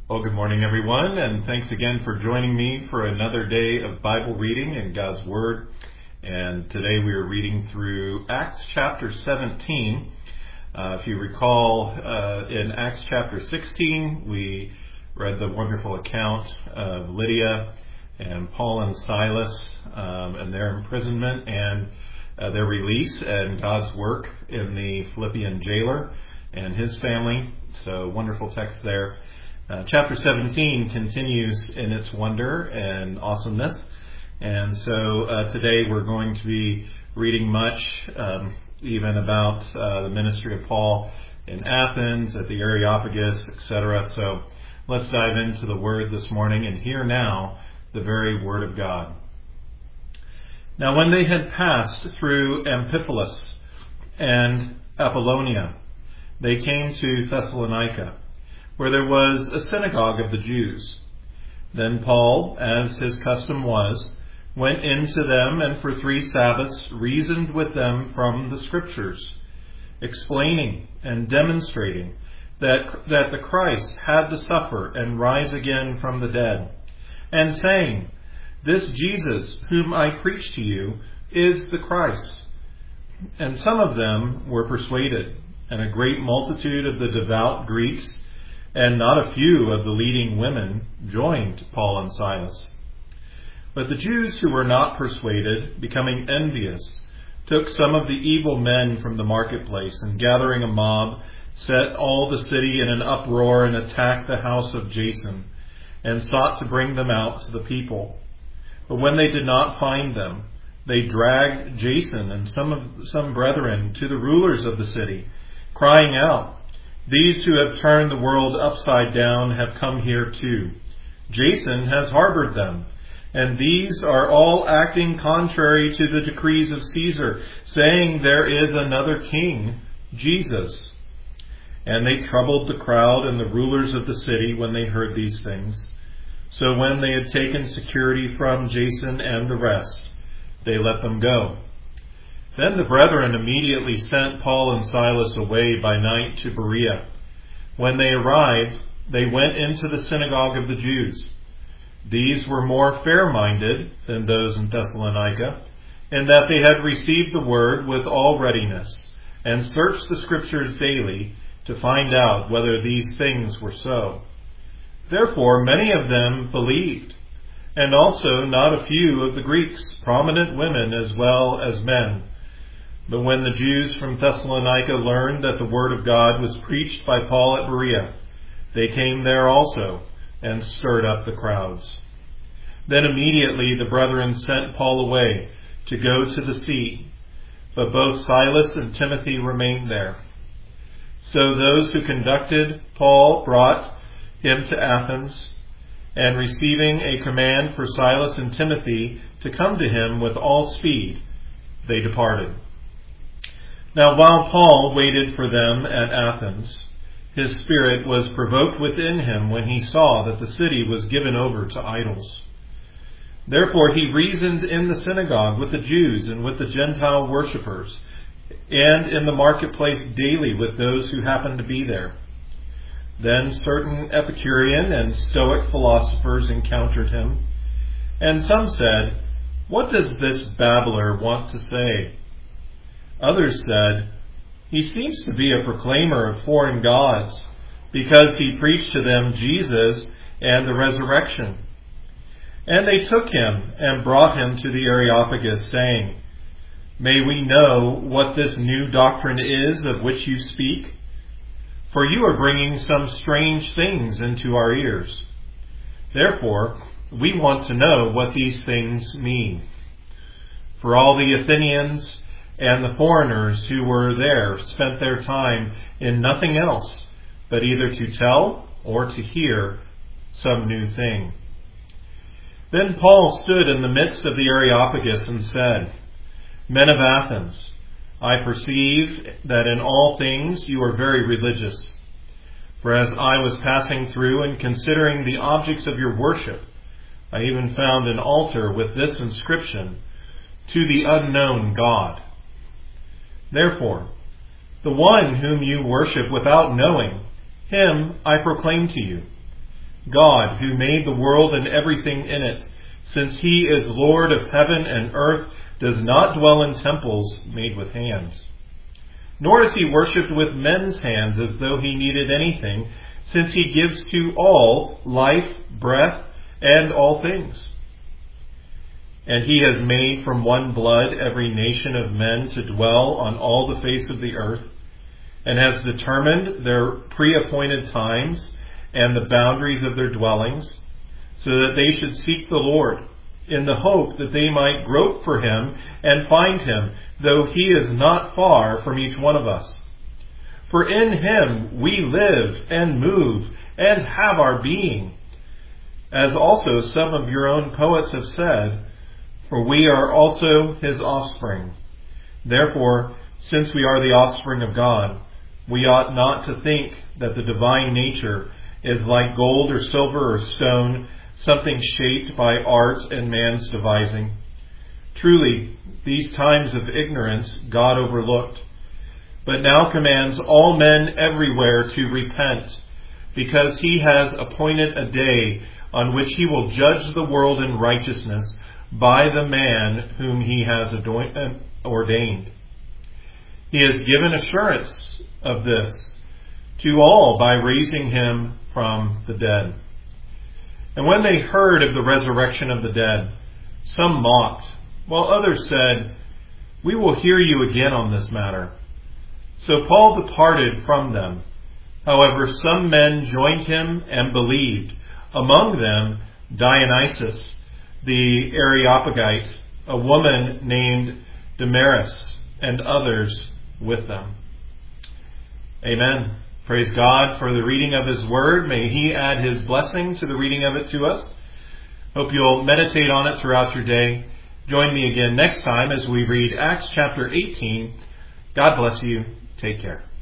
Well, good morning, everyone, and thanks again for joining me for another day of Bible reading in God's Word. And today we are reading through Acts chapter 17. If you recall, in Acts chapter 16, we read the wonderful account of Lydia and Paul and Silas and their imprisonment and their release and God's work in the Philippian jailer and his family. So, wonderful text there. Chapter 17 continues in its wonder and awesomeness. And so today we're going to be reading much, even about the ministry of Paul in Athens, at the Areopagus, etc. So let's dive into the Word this morning and hear now the very Word of God. Now when they had passed through Amphipolis and Apollonia, they came to Thessalonica, where there was a synagogue of the Jews. Then Paul, as his custom was, went into them and for 3 Sabbaths reasoned with them from the Scriptures, explaining and demonstrating that the Christ had to suffer and rise again from the dead, and saying, "This Jesus, whom I preach to you, is the Christ." And some of them were persuaded, and a great multitude of the devout Greeks and not a few of the leading women joined Paul and Silas. But the Jews who were not persuaded, becoming envious, took some of the evil men from the marketplace, and gathering a mob, set all the city in an uproar and attacked the house of Jason, and sought to bring them out to the people. But when they did not find them, they dragged Jason and some brethren to the rulers of the city, crying out, "These who have turned the world upside down have come here too. Jason has harbored them, and these are all acting contrary to the decrees of Caesar, saying there is another king, Jesus." And they troubled the crowd and the rulers of the city when they heard these things. So when they had taken security from Jason and the rest, they let them go. Then the brethren immediately sent Paul and Silas away by night to Berea. When they arrived, they went into the synagogue of the Jews. These were more fair-minded than those in Thessalonica, in that they had received the word with all readiness, and searched the Scriptures daily to find out whether these things were so. Therefore many of them believed, and also not a few of the Greeks, prominent women as well as men. But when the Jews from Thessalonica learned that the word of God was preached by Paul at Berea, they came there also and stirred up the crowds. Then immediately the brethren sent Paul away to go to the sea, but both Silas and Timothy remained there. So those who conducted Paul brought him to Athens, and receiving a command for Silas and Timothy to come to him with all speed, they departed. Now while Paul waited for them at Athens, his spirit was provoked within him when he saw that the city was given over to idols. Therefore he reasoned in the synagogue with the Jews and with the Gentile worshippers, and in the marketplace daily with those who happened to be there. Then certain Epicurean and Stoic philosophers encountered him, and some said, "What does this babbler want to say?" Others said, "He seems to be a proclaimer of foreign gods, because he preached to them Jesus and the resurrection." And they took him and brought him to the Areopagus, saying, "May we know what this new doctrine is of which you speak? For you are bringing some strange things into our ears. Therefore, we want to know what these things mean." For all the Athenians and the foreigners who were there spent their time in nothing else, but either to tell or to hear some new thing. Then Paul stood in the midst of the Areopagus and said, "Men of Athens, I perceive that in all things you are very religious. For as I was passing through and considering the objects of your worship, I even found an altar with this inscription, 'To the unknown God.' Therefore, the one whom you worship without knowing, him I proclaim to you. God, who made the world and everything in it, since he is Lord of heaven and earth, does not dwell in temples made with hands. Nor is he worshipped with men's hands as though he needed anything, since he gives to all life, breath, and all things. And he has made from one blood every nation of men to dwell on all the face of the earth, and has determined their pre-appointed times and the boundaries of their dwellings, so that they should seek the Lord, in the hope that they might grope for him and find him, though he is not far from each one of us. For in him we live and move and have our being, as also some of your own poets have said, for we are also his offspring. Therefore, since we are the offspring of God, we ought not to think that the divine nature is like gold or silver or stone, something shaped by art and man's devising. Truly, these times of ignorance God overlooked, but now commands all men everywhere to repent, because he has appointed a day on which he will judge the world in righteousness by the man whom he has ordained. He has given assurance of this to all by raising him from the dead. And when they heard of the resurrection of the dead, some mocked, while others said, "We will hear you again on this matter." So Paul departed from them. However, some men joined him and believed, among them Dionysius the Areopagite, a woman named Damaris, and others with them. Amen. Praise God for the reading of his word. May he add his blessing to the reading of it to us. Hope you'll meditate on it throughout your day. Join me again next time as we read Acts chapter 18. God bless you. Take care.